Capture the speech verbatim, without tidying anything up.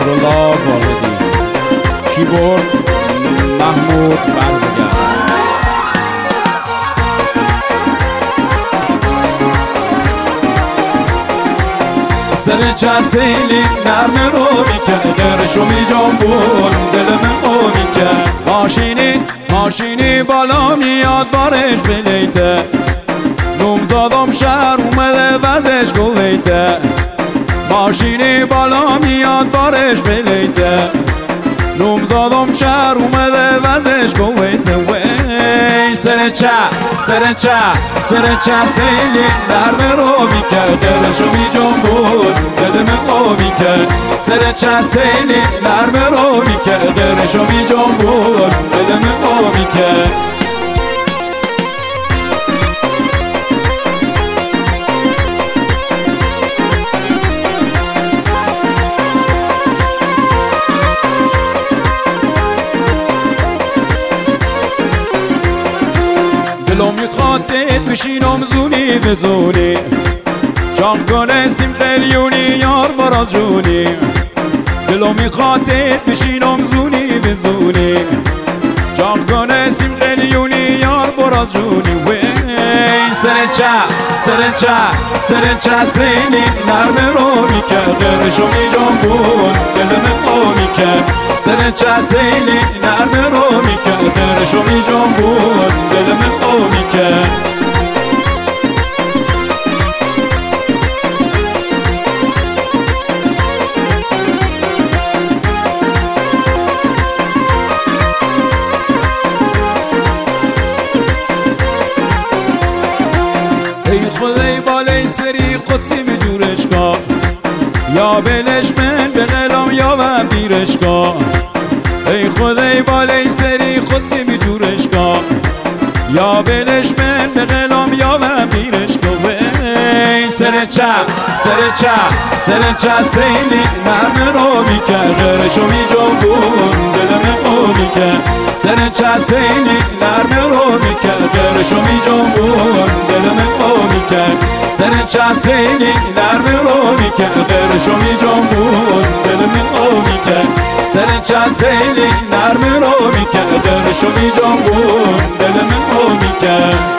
الله واحدی، کیبورد محمود برزگر. سر چه سیلی نرم رو میکرد، درشو می جنبون دل من رو میکرد. ماشینی ماشینی بالا میاد بارش بلیته، نومزادم شهر اومده وزش گویته. ماشینی بالا میاد بارش بلیته، نومزادم شهر اومده وزش گویته. وی سر چه سر چه سر چه سیلی نرم رو میکرد، دلشو می جنبون دل من رو میکرد. سر چه سیلی نرم رو میکرد، دلشو می جنبون دل من رو میکرد. دلو میخواد دید بشینم زونی به زونی، جان کنستیم قلیونی یار برا جونی. دلو میخواد دید بشینم زونی به زونی، جان کنستیم قلیونی یار برا جونی. وی سر چه سر چه سر چه سیلی نرم رو میکرد، دلشو می جنبون دل من رو میکرد. سر چه سیلی نرم رو میکرد، دلشو می جنبون دل من رو میکرد. ای خدای بالای سری قدسی به جورش کن، یا بلش من به قلم یا و بیرش کن. ای خدای بالای سری قدسی به جورش کن، یا بلش من به قلم یا و بیرش کن. وی سر چه سر چه سر چه سیلی نرم رو میکرد، دلشو می جنبون دل من رو میکرد. سر چه سیلی نرم رو میکرد، دلشو می جنبون دل من رو میکرد. سر چه سیلی نرم رو میکرد، دلشو می جنبون دل من رو میکرد. سر چه سیلی نرم رو میکرد، دلشو می جنبون دل من رو میکرد.